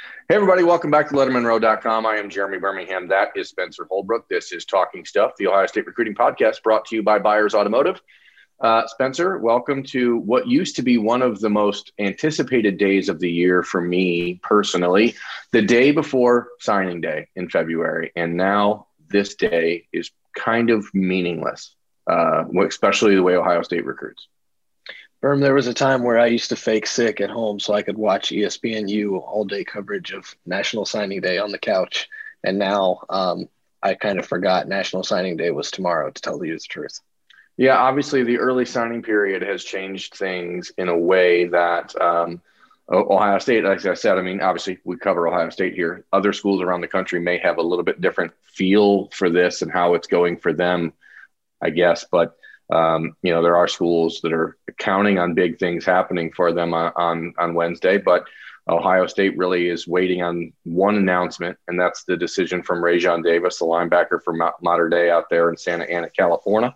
Hey, everybody, welcome back to LettermanRow.com. I am Jeremy Birmingham. That is Spencer Holbrook. This is Talking Stuff, the Ohio State Recruiting Podcast brought to you by Byers Automotive. Spencer, welcome to what used to be one of the most anticipated days of the year for me personally, the day before signing day in February. And now this day is kind of meaningless, especially the way Ohio State recruits. Berm, there was a time where I used to fake sick at home so I could watch ESPNU all-day coverage of National Signing Day on the couch. And now I kind of forgot National Signing Day was tomorrow, to tell you the truth. Yeah, obviously the early signing period has changed things in a way that Ohio State, like I said, I mean, obviously we cover Ohio State here. Other schools around the country may have a little bit different feel for this and how it's going for them, I guess. But there are schools that are counting on big things happening for them on Wednesday, but Ohio State really is waiting on one announcement, and that's the decision from Rajon Davis, the linebacker from Mater Dei out there in Santa Ana, California.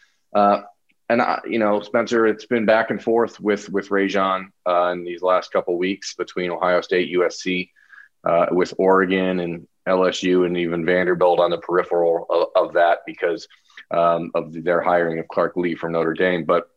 Spencer, it's been back and forth with Rajon in these last couple of weeks between Ohio State, USC, with Oregon and LSU, and even Vanderbilt on the peripheral of that because of their hiring of Clark Lee from Notre Dame. But,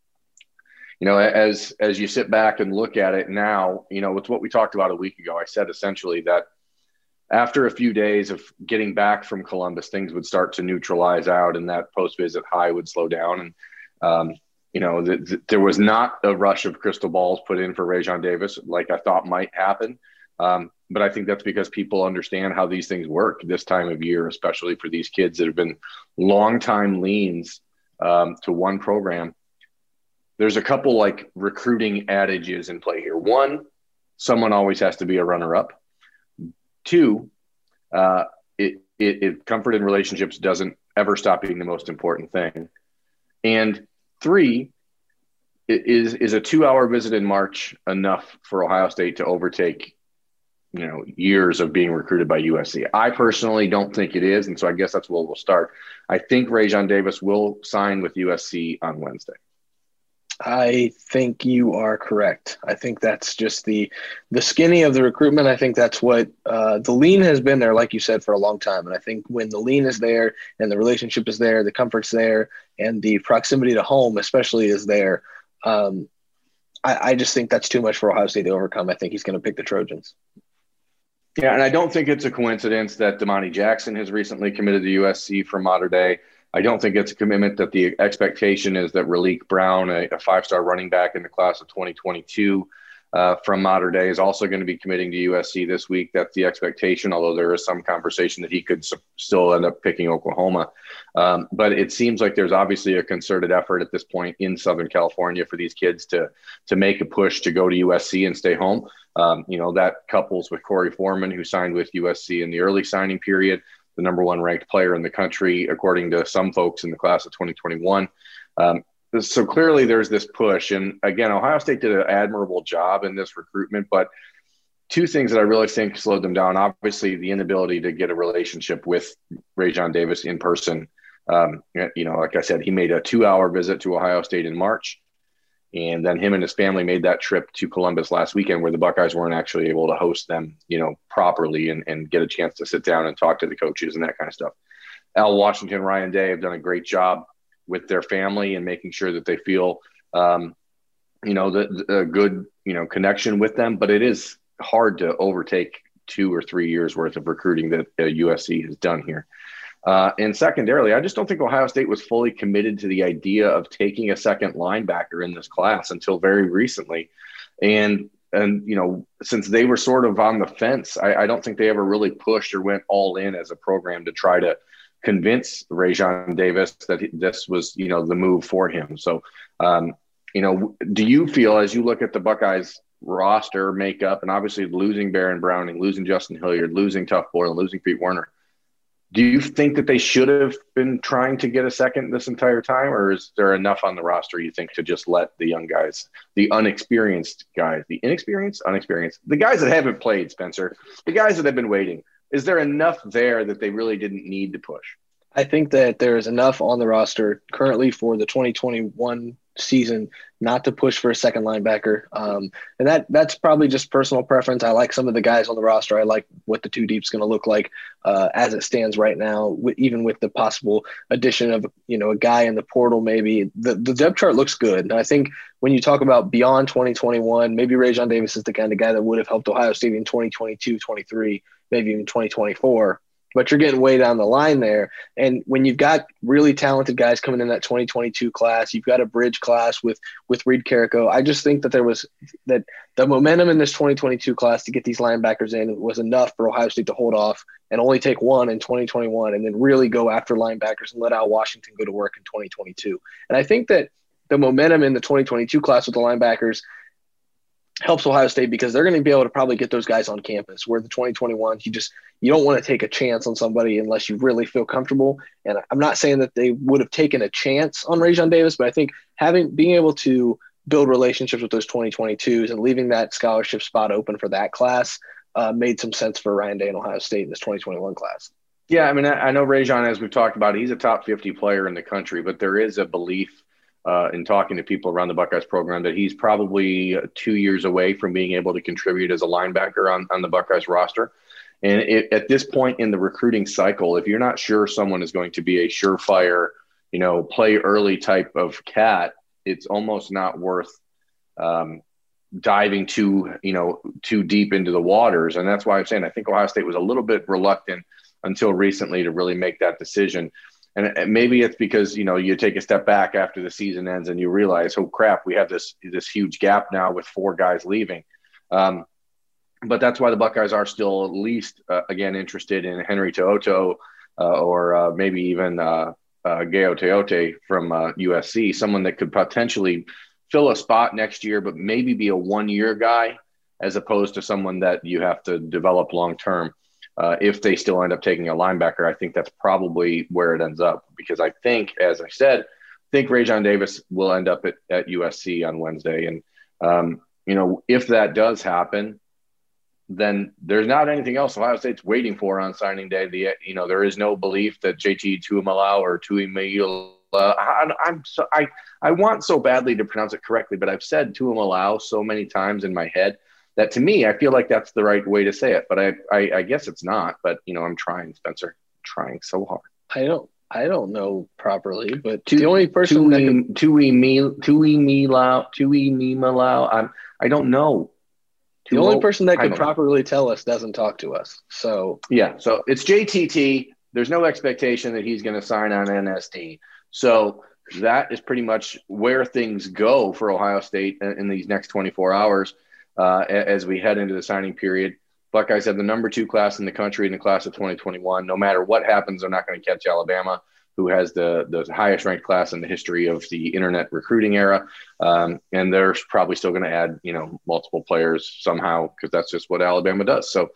as you sit back and look at it now, it's what we talked about a week ago. I said essentially that after a few days of getting back from Columbus, things would start to neutralize out and that post-visit high would slow down. And, there was not a rush of crystal balls put in for Rajon Davis like I thought might happen. But I think that's because people understand how these things work this time of year, especially for these kids that have been long-time leans to one program. There's a couple like recruiting adages in play here. One, someone always has to be a runner-up. Two, comfort in relationships doesn't ever stop being the most important thing. And three, is a 2-hour visit in March enough for Ohio State to overtake years of being recruited by USC? I personally don't think it is. And so I guess that's where we'll start. I think Rajon Davis will sign with USC on Wednesday. I think you are correct. I think that's just the skinny of the recruitment. I think that's what the lean has been there, like you said, for a long time. And I think when the lean is there and the relationship is there, the comfort's there, and the proximity to home especially is there, I just think that's too much for Ohio State to overcome. I think he's going to pick the Trojans. Yeah, and I don't think it's a coincidence that Damani Jackson has recently committed to USC from Mater Dei. I don't think it's a commitment that the expectation is that Raleek Brown, a 5-star running back in the class of 2022 from Mater Dei, is also going to be committing to USC this week. That's the expectation, although there is some conversation that he could still end up picking Oklahoma. But it seems like there's obviously a concerted effort at this point in Southern California for these kids to make a push to go to USC and stay home. That couples with Corey Foreman, who signed with USC in the early signing period, the number one ranked player in the country, according to some folks in the class of 2021. So clearly there's this push. And again, Ohio State did an admirable job in this recruitment, but two things that I really think slowed them down. Obviously, the inability to get a relationship with Rajon Davis in person. Like I said, he made a 2-hour visit to Ohio State in March. And then him and his family made that trip to Columbus last weekend where the Buckeyes weren't actually able to host them, properly and get a chance to sit down and talk to the coaches and that kind of stuff. Al Washington, Ryan Day have done a great job with their family and making sure that they feel, a good, connection with them. But it is hard to overtake 2 or 3 years worth of recruiting that USC has done here. And secondarily, I just don't think Ohio State was fully committed to the idea of taking a second linebacker in this class until very recently. And since they were sort of on the fence, I don't think they ever really pushed or went all in as a program to try to convince Rajon Davis that this was, the move for him. So, do you feel, as you look at the Buckeyes roster makeup, and obviously losing Baron Browning, losing Justin Hilliard, losing Tuf Borland, losing Pete Werner, do you think that they should have been trying to get a second this entire time, or is there enough on the roster, you think, to just let the young guys, the unexperienced guys, the inexperienced, unexperienced, the guys that haven't played, Spencer, the guys that have been waiting, is there enough there that they really didn't need to push? I think that there is enough on the roster currently for the 2021 season not to push for a second linebacker. And that's probably just personal preference. I like some of the guys on the roster. I like what the two deep's going to look like as it stands right now, even with the possible addition of, a guy in the portal. Maybe the depth chart looks good. And I think when you talk about beyond 2021, maybe Rajon Davis is the kind of guy that would have helped Ohio State in 2022, 23, maybe even 2024. But you're getting way down the line there. And when you've got really talented guys coming in that 2022 class, you've got a bridge class with Reed Carrico. I just think that that the momentum in this 2022 class to get these linebackers in was enough for Ohio State to hold off and only take one in 2021 and then really go after linebackers and let Al Washington go to work in 2022. And I think that the momentum in the 2022 class with the linebackers helps Ohio State because they're going to be able to probably get those guys on campus, where the 2021s, you don't want to take a chance on somebody unless you really feel comfortable. And I'm not saying that they would have taken a chance on Rajon Davis, but I think being able to build relationships with those 2022s and leaving that scholarship spot open for that class made some sense for Ryan Day and Ohio State in this 2021 class. Yeah, I mean, I know Rajon, as we've talked about, he's a top 50 player in the country, but there is a belief in talking to people around the Buckeyes program that he's probably 2 years away from being able to contribute as a linebacker on the Buckeyes roster. And at this point in the recruiting cycle, if you're not sure someone is going to be a surefire, play early type of cat, it's almost not worth diving too deep into the waters. And that's why I'm saying I think Ohio State was a little bit reluctant until recently to really make that decision. And maybe it's because, you take a step back after the season ends and you realize, oh, crap, we have this huge gap now with 4 guys leaving. But that's why the Buckeyes are still at least, again, interested in Henry To'oTo'o or maybe even Gayo Teote from USC, someone that could potentially fill a spot next year, but maybe be a one-year guy as opposed to someone that you have to develop long-term. If they still end up taking a linebacker, I think that's probably where it ends up, because I think, as I said, Rajon Davis will end up at USC on Wednesday. And, if that does happen, then there's not anything else Ohio State's waiting for on signing day. There is no belief that JT Tuimoloau or Tuimoloau, I want so badly to pronounce it correctly, but I've said Tuimoloau so many times in my head that to me, I feel like that's the right way to say it, but I guess it's not. But I'm trying, Spencer. I'm trying so hard. I don't know properly, but the only person Tuimoloau. I don't know. The only person that could properly tell us doesn't talk to us. So yeah, so it's JTT. There's no expectation that he's going to sign on NSD. So that is pretty much where things go for Ohio State in these next 24 hours. As we head into the signing period. Buckeyes have the number 2 class in the country in the class of 2021. No matter what happens, they're not going to catch Alabama, who has the highest ranked class in the history of the internet recruiting era. And they're probably still going to add, multiple players somehow, because that's just what Alabama does. So,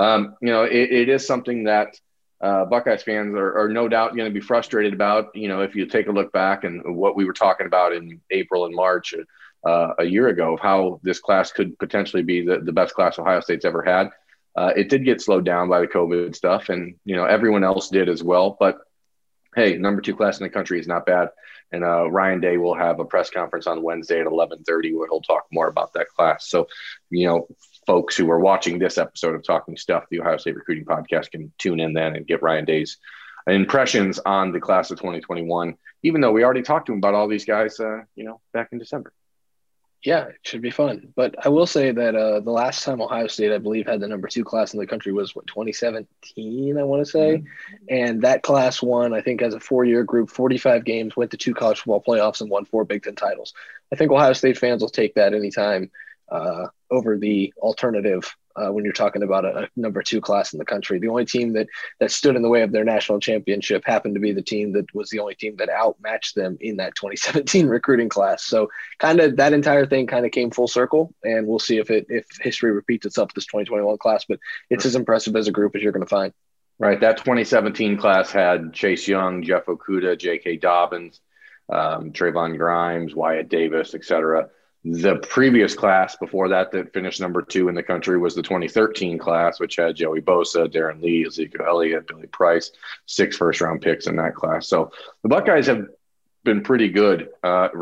it is something that Buckeyes fans are no doubt going to be frustrated about. If you take a look back and what we were talking about in April and March a year ago, of how this class could potentially be the best class Ohio State's ever had. It did get slowed down by the COVID stuff, and everyone else did as well. But hey, number 2 class in the country is not bad. And Ryan Day will have a press conference on Wednesday at 11:30 where he'll talk more about that class. So, folks who are watching this episode of Talking Stuff, the Ohio State Recruiting Podcast, can tune in then and get Ryan Day's impressions on the class of 2021, even though we already talked to him about all these guys, back in December. Yeah, it should be fun. But I will say that the last time Ohio State, I believe, had the number 2 class in the country was 2017, I want to say. Mm-hmm. And that class won, I think, as a 4-year group, 45 games, went to 2 college football playoffs, and won 4 Big Ten titles. I think Ohio State fans will take that anytime over the alternative when you're talking about a number 2 class in the country. The only team that stood in the way of their national championship happened to be the team that was the only team that outmatched them in that 2017 recruiting class. So kind of that entire thing kind of came full circle, and we'll see if history repeats itself this 2021 class, but it's as impressive as a group as you're going to find. Right. That 2017 class had Chase Young, Jeff Okudah, J.K. Dobbins, Trayvon Grimes, Wyatt Davis, etc. The previous class before that finished number 2 in the country was the 2013 class, which had Joey Bosa, Darren Lee, Ezekiel Elliott, Billy Price, 6 first-round picks in that class. So the Buckeyes have been pretty good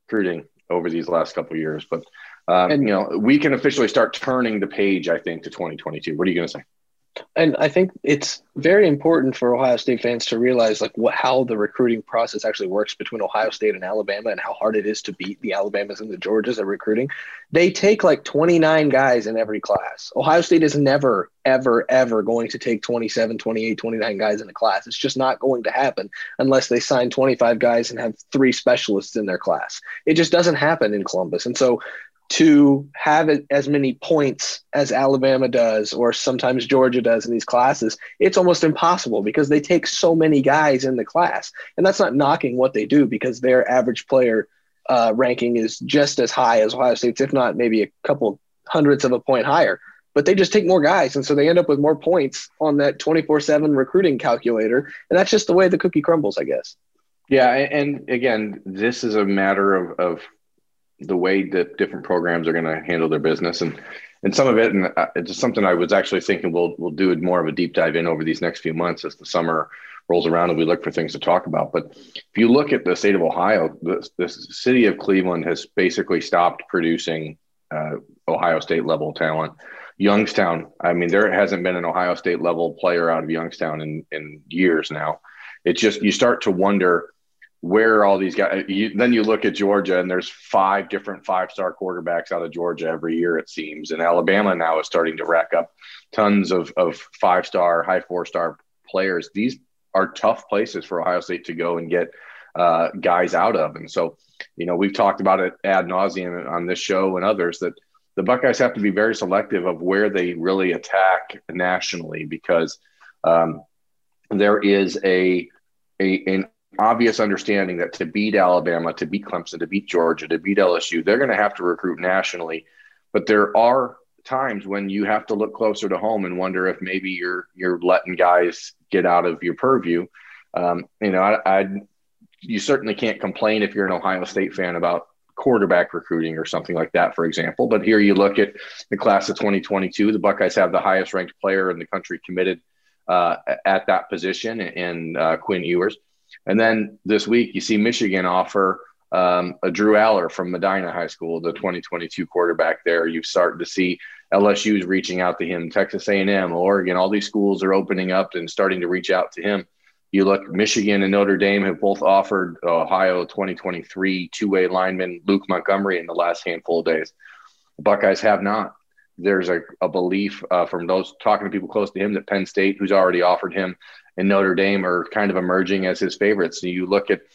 recruiting over these last couple of years. But, we can officially start turning the page, I think, to 2022. What are you going to say? And I think it's very important for Ohio State fans to realize how the recruiting process actually works between Ohio State and Alabama and how hard it is to beat the Alabamas and the Georgias at recruiting. They take 29 guys in every class. Ohio State is never, ever, ever going to take 27, 28, 29 guys in a class. It's just not going to happen unless they sign 25 guys and have 3 specialists in their class. It just doesn't happen in Columbus. And so to have it as many points as Alabama does or sometimes Georgia does in these classes, it's almost impossible because they take so many guys in the class. And that's not knocking what they do because their average player ranking is just as high as Ohio State's, if not maybe a couple hundredths of a point higher. But they just take more guys, and so they end up with more points on that 24/7 recruiting calculator. And that's just the way the cookie crumbles, I guess. Yeah, and again, this is a matter of the way that different programs are going to handle their business, and some of it, and it's something I was actually thinking we'll do more of a deep dive in over these next few months as the summer rolls around and we look for things to talk about. But if you look at the state of Ohio, the city of Cleveland has basically stopped producing Ohio State level talent. Youngstown, I mean, there hasn't been an Ohio State level player out of Youngstown in years now. It's just, you start to wonder where are all these guys. Then you look at Georgia, and there's 5 different 5-star quarterbacks out of Georgia every year, it seems. And Alabama now is starting to rack up tons of 5-star, high 4-star players. These are tough places for Ohio State to go and get guys out of. And so, we've talked about it ad nauseum on this show and others that the Buckeyes have to be very selective of where they really attack nationally, because there is an obvious understanding that to beat Alabama, to beat Clemson, to beat Georgia, to beat LSU, they're going to have to recruit nationally. But there are times when you have to look closer to home and wonder if maybe you're letting guys get out of your purview. You certainly can't complain if you're an Ohio State fan about quarterback recruiting or something like that, for example. But here you look at the class of 2022, the Buckeyes have the highest ranked player in the country committed at that position in Quinn Ewers. And then this week, you see Michigan offer a Drew Aller from Medina High School, the 2022 quarterback there. You've started to see LSU's reaching out to him, Texas A&M, Oregon, all these schools are opening up and starting to reach out to him. You look, Michigan and Notre Dame have both offered Ohio 2023 two-way lineman Luke Montgomery in the last handful of days. The Buckeyes have not. There's a belief from those talking to people close to him that Penn State, who's already offered him, and Notre Dame are kind of emerging as his favorites. So you look at,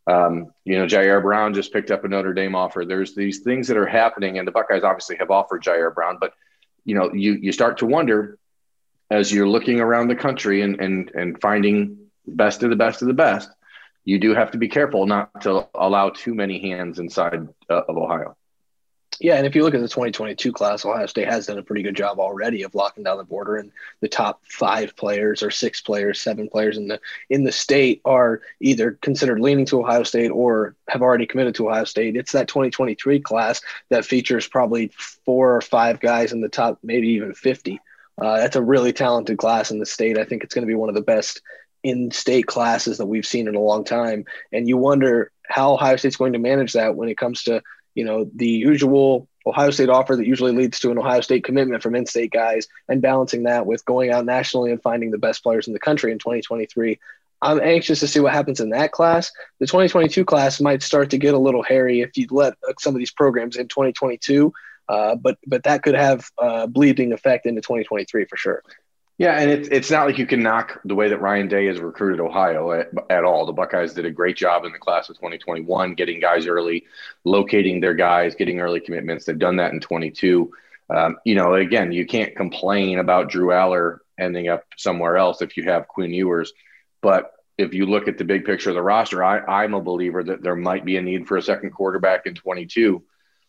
Jair Brown just picked up a Notre Dame offer. There's these things that are happening, and the Buckeyes obviously have offered Jair Brown. But, you start to wonder as you're looking around the country and finding best of the best of the best, you do have to be careful not to allow too many hands inside of Ohio. Yeah, and if you look at the 2022 class, Ohio State has done a pretty good job already of locking down the border, and the top 5 players or 6 players, 7 players in the state are either considered leaning to Ohio State or have already committed to Ohio State. It's that 2023 class that features probably 4 or 5 guys in the top, maybe even 50. That's a really talented class in the state. I think it's going to be one of the best in-state classes that we've seen in a long time. And you wonder how Ohio State's going to manage that when it comes to the usual Ohio State offer that usually leads to an Ohio State commitment from in-state guys, and balancing that with going out nationally and finding the best players in the country in 2023. I'm anxious to see what happens in that class. The 2022 class might start to get a little hairy if you let some of these programs in 2022, but that could have a bleeding effect into 2023 for sure. Yeah, and it's not like you can knock the way that Ryan Day has recruited Ohio at all. The Buckeyes did a great job in the class of 2021, getting guys early, locating their guys, getting early commitments. They've done that in 22. Again, you can't complain about Drew Aller ending up somewhere else if you have Quinn Ewers. But if you look at the big picture of the roster, I'm a believer that there might be a need for a second quarterback in 22.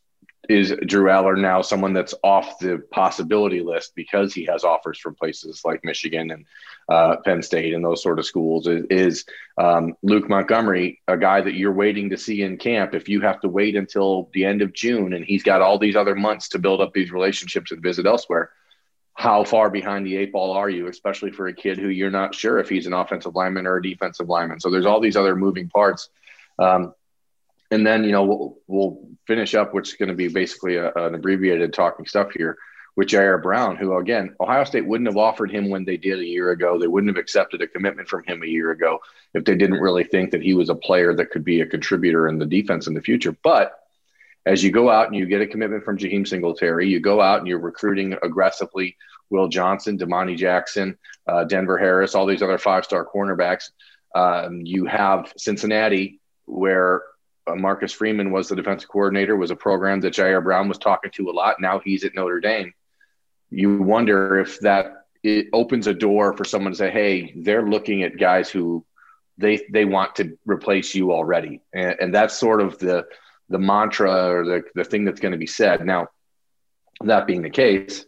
Is Drew Aller now someone that's off the possibility list because he has offers from places like Michigan and Penn State and those sort of schools? Is Luke Montgomery a guy that you're waiting to see in camp if you have to wait until the end of June and he's got all these other months to build up these relationships and visit elsewhere? How far behind the 8 ball are you, especially for a kid who you're not sure if he's an offensive lineman or a defensive lineman? So there's all these other moving parts. And then, we'll finish up, which is going to be basically an abbreviated talking stuff here, with Jair Brown, who, again, Ohio State wouldn't have offered him when they did a year ago. They wouldn't have accepted a commitment from him a year ago if they didn't really think that he was a player that could be a contributor in the defense in the future. But as you go out and you get a commitment from Jaheim Singletary, you go out and you're recruiting aggressively Will Johnson, Damani Jackson, Denver Harris, all these other five-star cornerbacks. You have Cincinnati, where Marcus Freeman was the defensive coordinator, was a program that Jair Brown was talking to a lot. Now he's at Notre Dame. You wonder if it opens a door for someone to say, hey, they're looking at guys who they want to replace you already. And that's sort of the mantra or the thing that's going to be said. Now, that being the case,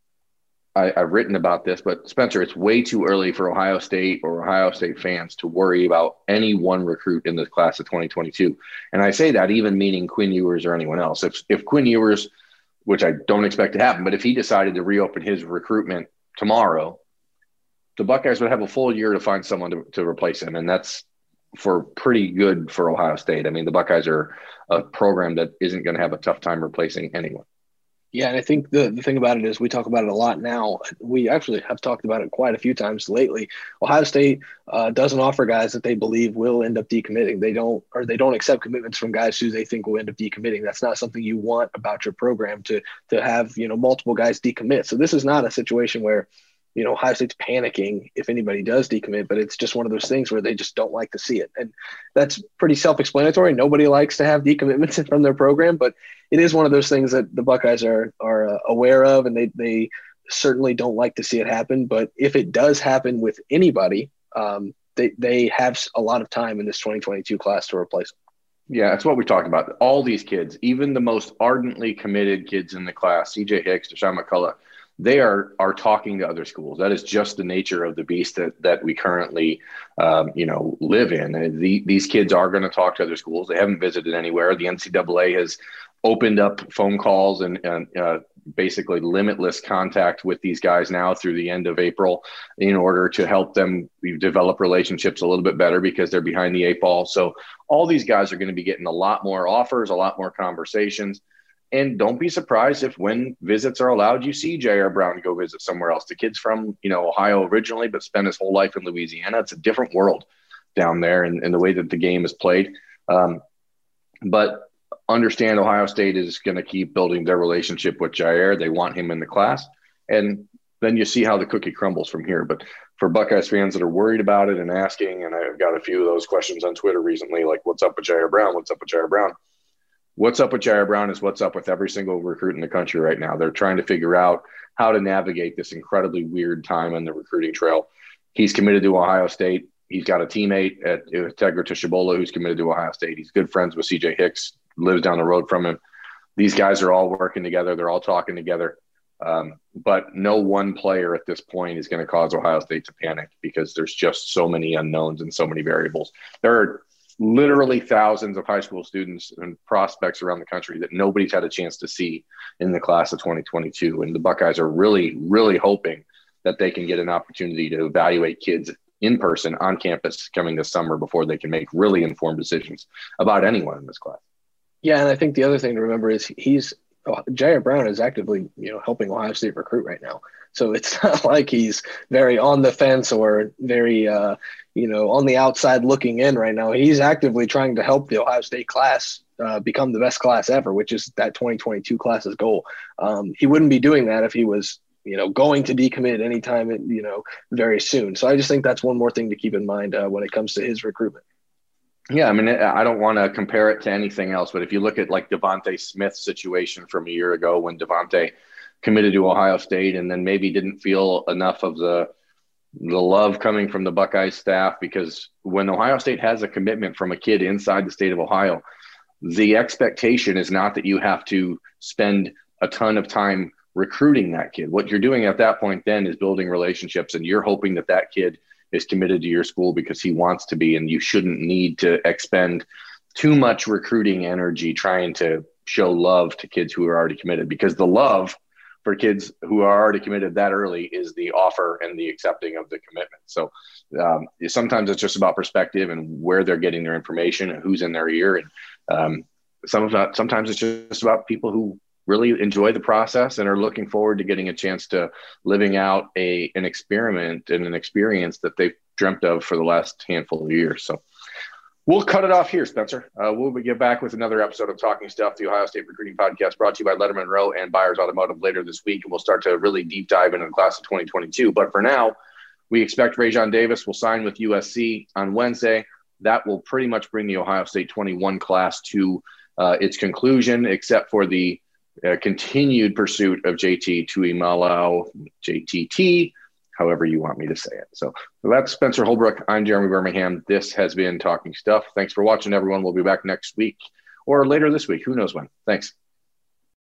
I've written about this, but Spencer, it's way too early for Ohio State or Ohio State fans to worry about any one recruit in the class of 2022. And I say that even meaning Quinn Ewers or anyone else. If Quinn Ewers, which I don't expect to happen, but if he decided to reopen his recruitment tomorrow, the Buckeyes would have a full year to find someone to replace him. And that's pretty good for Ohio State. I mean, the Buckeyes are a program that isn't going to have a tough time replacing anyone. Yeah, and I think the thing about it is we talk about it a lot now. We actually have talked about it quite a few times lately. Ohio State doesn't offer guys that they believe will end up decommitting. They don't accept commitments from guys who they think will end up decommitting. That's not something you want about your program to have, multiple guys decommit. So this is not a situation where, Ohio State's panicking if anybody does decommit, but it's just one of those things where they just don't like to see it. And that's pretty self-explanatory. Nobody likes to have decommitments from their program, but it is one of those things that the Buckeyes are aware of, and they certainly don't like to see it happen. But if it does happen with anybody, they have a lot of time in this 2022 class to replace them. Yeah, that's what we talked about. All these kids, even the most ardently committed kids in the class, C.J. Hicks, Deshaun McCullough, they are talking to other schools. That is just the nature of the beast that we currently, live in. And these kids are going to talk to other schools. They haven't visited anywhere. The NCAA has opened up phone calls and basically limitless contact with these guys now through the end of April in order to help them develop relationships a little bit better because they're behind the eight ball. So all these guys are going to be getting a lot more offers, a lot more conversations. And don't be surprised if when visits are allowed, you see Jair Brown go visit somewhere else. The kid's from, Ohio originally, but spent his whole life in Louisiana. It's a different world down there and the way that the game is played. But understand Ohio State is going to keep building their relationship with Jair. They want him in the class. And then you see how the cookie crumbles from here. But for Buckeyes fans that are worried about it and asking, and I've got a few of those questions on Twitter recently, like, what's up with Jair Brown? What's up with Jair Brown? What's up with Jair Brown is what's up with every single recruit in the country right now. They're trying to figure out how to navigate this incredibly weird time on the recruiting trail. He's committed to Ohio State. He's got a teammate at Tegra Tishabola who's committed to Ohio State. He's good friends with C.J. Hicks, lives down the road from him. These guys are all working together. They're all talking together. But no one player at this point is going to cause Ohio State to panic because there's just so many unknowns and so many variables. There are literally thousands of high school students and prospects around the country that nobody's had a chance to see in the class of 2022. And the Buckeyes are really, really hoping that they can get an opportunity to evaluate kids in person on campus coming this summer before they can make really informed decisions about anyone in this class. Yeah, and I think the other thing to remember is Jair Brown is actively, helping Ohio State recruit right now. So it's not like he's very on the fence or very, on the outside looking in right now. He's actively trying to help the Ohio State class become the best class ever, which is that 2022 class's goal. He wouldn't be doing that if he was, going to decommit anytime, very soon. So I just think that's one more thing to keep in mind when it comes to his recruitment. Yeah, I mean, I don't want to compare it to anything else, but if you look at like Devontae Smith's situation from a year ago when Devontae committed to Ohio State and then maybe didn't feel enough of the love coming from the Buckeyes staff, because when Ohio State has a commitment from a kid inside the state of Ohio, the expectation is not that you have to spend a ton of time recruiting that kid. What you're doing at that point then is building relationships, and you're hoping that that kid is committed to your school because he wants to be, and you shouldn't need to expend too much recruiting energy trying to show love to kids who are already committed, because the love for kids who are already committed that early is the offer and the accepting of the commitment. So sometimes it's just about perspective and where they're getting their information and who's in their ear. And sometimes it's just about people who really enjoy the process and are looking forward to getting a chance to living out an experiment and an experience that they've dreamt of for the last handful of years. So we'll cut it off here, Spencer. We'll get back with another episode of Talking Stuff, the Ohio State Recruiting Podcast, brought to you by Letterman Row and Byers Automotive later this week. And we'll start to really deep dive into the class of 2022. But for now, we expect Rajon Davis will sign with USC on Wednesday. That will pretty much bring the Ohio State 21 class to its conclusion, except for the continued pursuit of JT Tuimoloau, JTT, however you want me to say it. So that's Spencer Holbrook. I'm Jeremy Birmingham. This has been Talking Stuff. Thanks for watching, everyone. We'll be back next week or later this week. Who knows when. Thanks.